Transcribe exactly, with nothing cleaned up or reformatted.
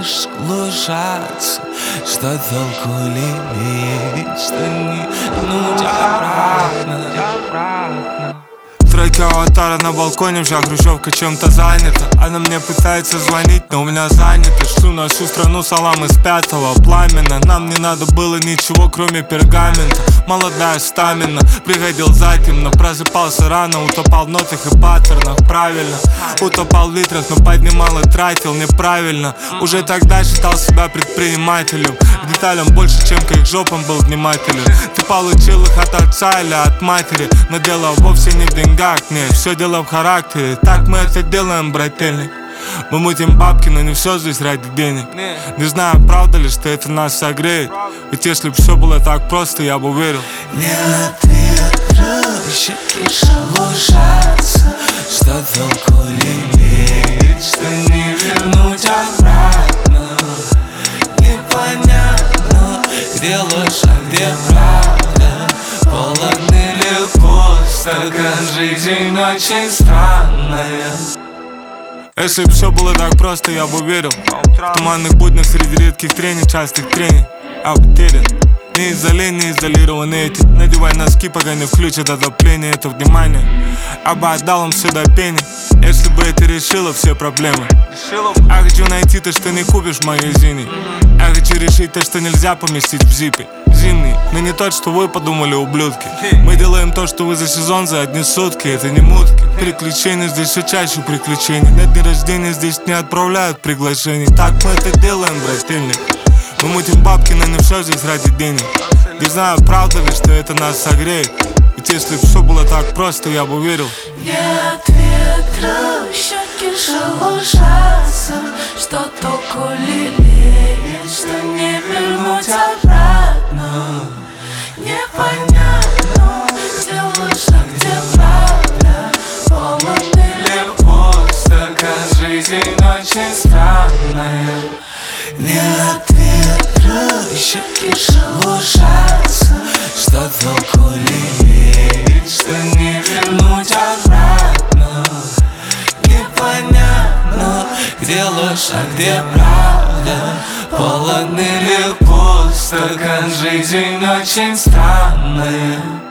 лишь глушатся. Что толку лелеять, что не вернуть обратно. Тройка аватара на балконе, вся хрущевка чем-то занята. Она мне пытается звонить, но у меня занято. Шлю на всю страну салам из пятого пламена. Нам не надо было ничего, кроме пергамента. Молодая стамина, приходил затемно. Просыпался рано, утопал в нотах и паттернах. Правильно, утопал в литрах, но поднимал и тратил неправильно. Уже тогда считал себя предпринимателем. К деталям больше, чем к их жопам был внимателен. Ты получил их от отца или от матери, но дело вовсе не в деньгах. Нет, все дело в характере. Так мы это делаем, брательник. Мы мутим бабки, но не все здесь ради денег. Не знаю, правда ли, что это нас согреет. Ведь если бы все было так просто, я бы уверил. Не ответ, щеки шелушатся. Что толку лелеять, что не вернуть обратно. Непонятно, где ложь, а где правда. Полон или пустоган, жизнь очень странная. Если бы все было так просто, я бы уверил. В туманных буднях среди редких трений, частых трений я потерян. Не из-за лени, не изолированы эти. Надевай носки, пока не включат отопление. Это внимание, я бы отдал им все до пени, если бы это решило все проблемы. Я хочу найти то, что не купишь в магазине. Я хочу решить то, что нельзя поместить в зипе. Зимний, но не тот, что вы подумали, ублюдки. Мы делаем то, что вы за сезон, за одни сутки. Это не мутки. Приключения здесь все чаще приключений. На дни рождения здесь не отправляют приглашений. Так мы это делаем, брательник. Мы мутим бабки, но не все здесь ради денег. Не знаю, правда ли, что это нас согреет. Ведь если бы все было так просто, я бы уверил. Нет ветра, щеки шелушатся. Что толку лелеять, что не вернуть обратно. Непонятно, где ложь, а где правда. Полон или пустоган, жизнь очень странная. Нет ветра, щеки шелушатся. Что толку лелеять, что не вернуть обратно. Непонятно, где ложь, а где правда. Полон или пустоган, жизнь очень странная.